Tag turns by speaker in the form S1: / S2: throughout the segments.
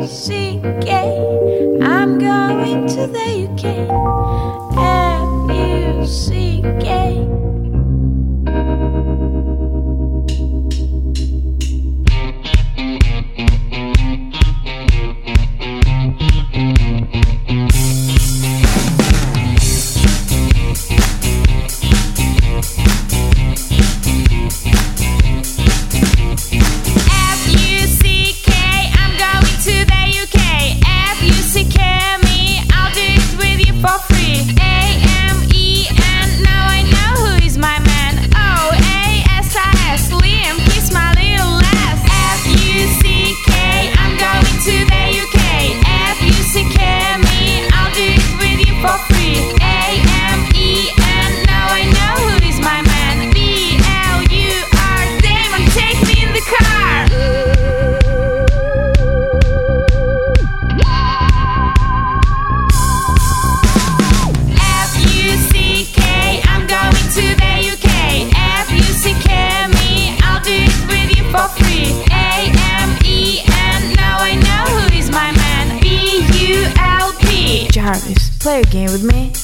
S1: F-U-C-K, I'm going to the UK. F-U-C-K.
S2: For free, A-M-E-N, now I know who is my man. O-A-S-I-S, Liam, kiss my little ass. F-U-C-K, I'm going to the UK. F-U-C-K me, I'll do it with you for free. A-M-E-N, now I know who is my man. B-L-U-R, Damon, take me in the car. For free, A-M-E-N, now I know who is my man. B-U-L-P.
S1: Jarvis, play a game with me.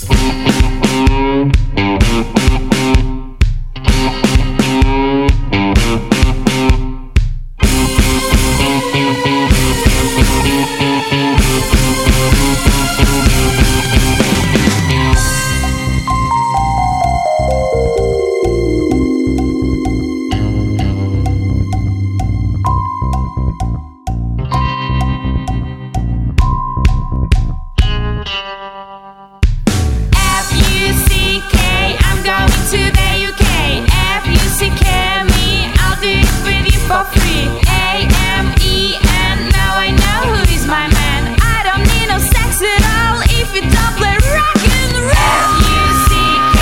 S2: For free, A-M-E-N, now I know who is my man. I don't need no sex at all if you don't play rock and roll. F-U-C-K,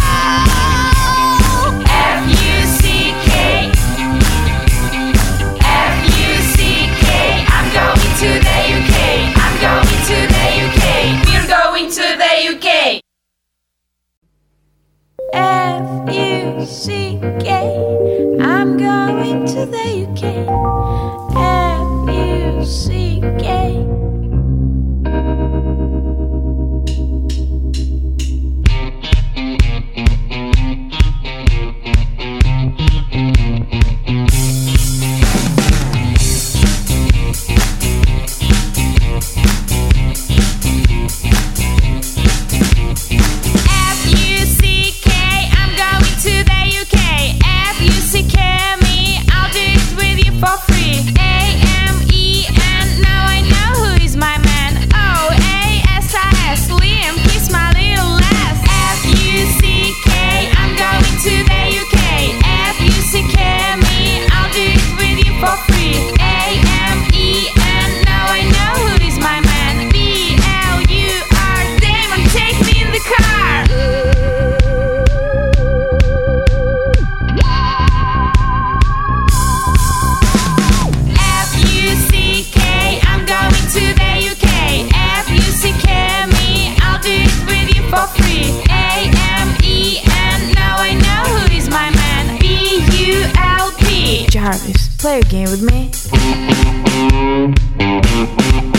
S2: F-U-C-K, F-U-C-K, I'm going to the UK, I'm going to the UK, we're going to the UK.
S1: F-U-C-K, I'm going to the UK. F-U-C-K.
S2: For free, A-M-E-N, now I know who is my man. O-A-S-I-S, Liam, kiss my little ass. F-U-C-K, I'm going to the UK. F-U-C-K me, I'll do it with you for free. A-M-E-N, now I know who is my man. B-L-U-R, Damon, take me in the car. For free, A-M-E-N, now I know who is my man. B-U-L-P.
S1: Jarvis, play a game with me.